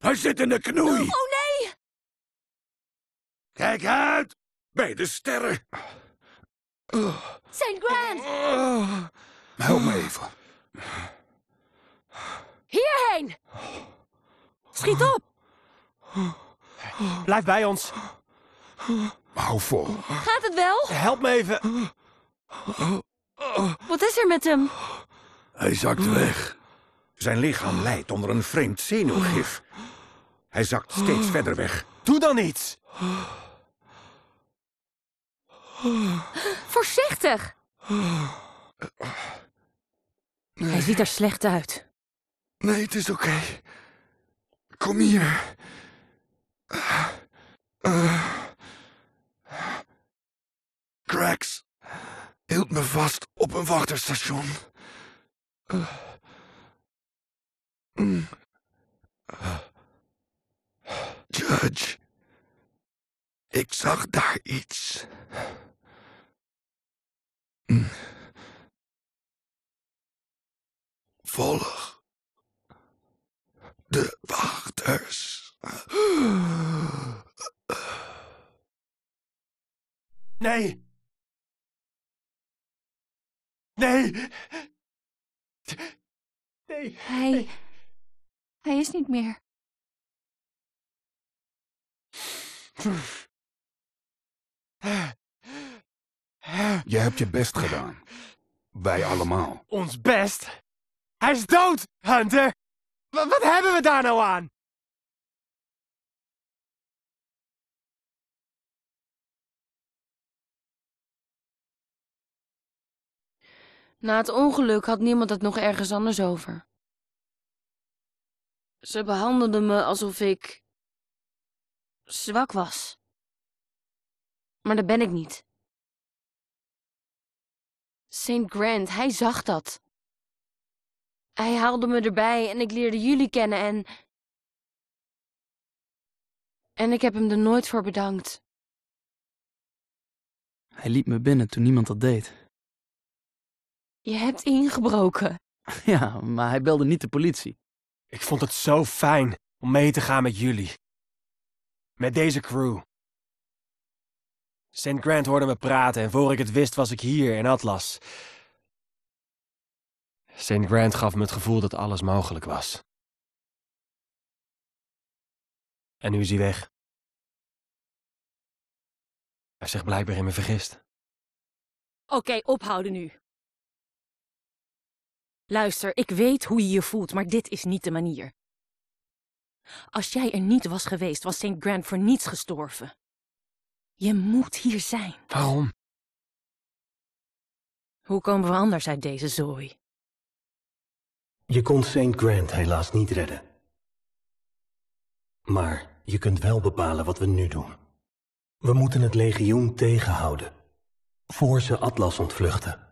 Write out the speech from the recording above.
Hij zit in de knoei. Oh nee! Kijk uit! Bij de sterren. St. Grant! Help me even. Hierheen! Schiet op! Blijf bij ons. Hou vol. Gaat het wel? Help me even. Wat is er met hem? Hij zakt weg. Zijn lichaam lijdt onder een vreemd zenuwgif. Hij zakt steeds verder weg. Doe dan iets. Voorzichtig! Nee. Hij ziet er slecht uit. Nee, het is oké. Kom hier. Cracks hield me vast op een wachterstation. Judge, ik zag daar iets. Volg de wachters. Nee. Nee. Nee. Hij is niet meer. Je hebt je best gedaan. Wij allemaal. Ons best? Hij is dood, Hunter! Wat hebben we daar nou aan? Na het ongeluk had niemand het nog ergens anders over. Ze behandelden me alsof ik zwak was. Maar dat ben ik niet. St. Grant, hij zag dat. Hij haalde me erbij en ik leerde jullie kennen en ik heb hem er nooit voor bedankt. Hij liet me binnen toen niemand dat deed. Je hebt ingebroken. Ja, maar hij belde niet de politie. Ik vond het zo fijn om mee te gaan met jullie. Met deze crew. St. Grant hoorde me praten en voor ik het wist was ik hier in Atlas. St. Grant gaf me het gevoel dat alles mogelijk was. En nu is hij weg. Hij heeft zich blijkbaar in me vergist. Oké, ophouden nu. Luister, ik weet hoe je je voelt, maar dit is niet de manier. Als jij er niet was geweest, was St. Grant voor niets gestorven. Je moet hier zijn. Waarom? Hoe komen we anders uit deze zooi? Je kon St. Grant helaas niet redden. Maar je kunt wel bepalen wat we nu doen. We moeten het legioen tegenhouden. Voor ze Atlas ontvluchten.